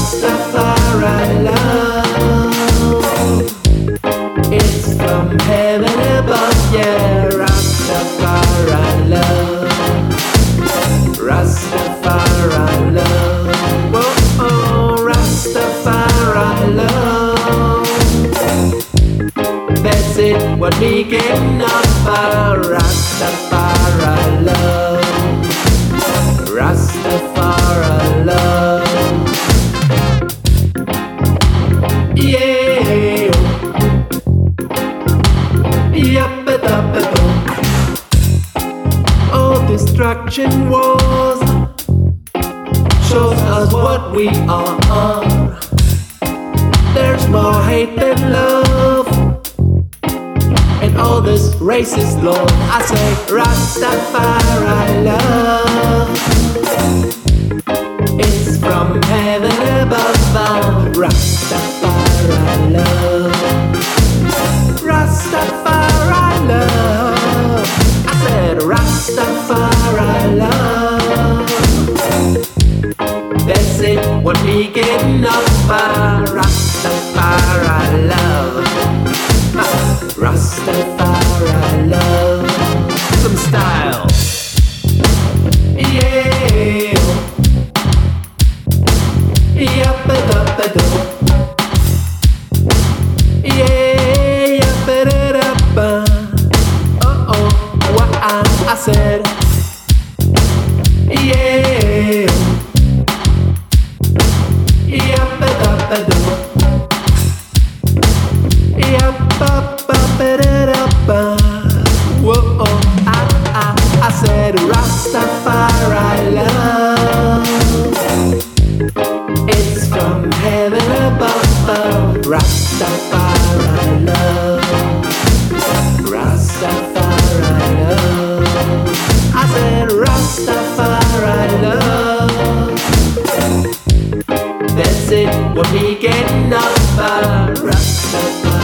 Rastafari love. It's from heaven above, yeah. Rastafari love. Rastafari love. Whoa, oh, Rastafari love. That's it, what we can offer. Rastafari love. Rastafari love. Yeah. Yup-a-dup-a-dum. All destruction wars shows us what we are. There's more hate than love, and all this racist law. I say Rastafari love. It's from heaven above. Rastafari love. Rastafari love. I said Rastafari love. That's it, what we can offer. Rastafari love. Rastafari love. Some style. Yeah. Yup-a-dup-a-dum. Yeah, yup-a-da-da-ba. Uh-oh, what I said. Yeah. Yup-a-dup-a-dum. Yup-a-ba-ba-da-da-ba. Whoa, I said Rastafari love. It's from heaven above. Rastafari love. Rastafari love. I said Rastafari love. That's it, what we can offer. Rastafari.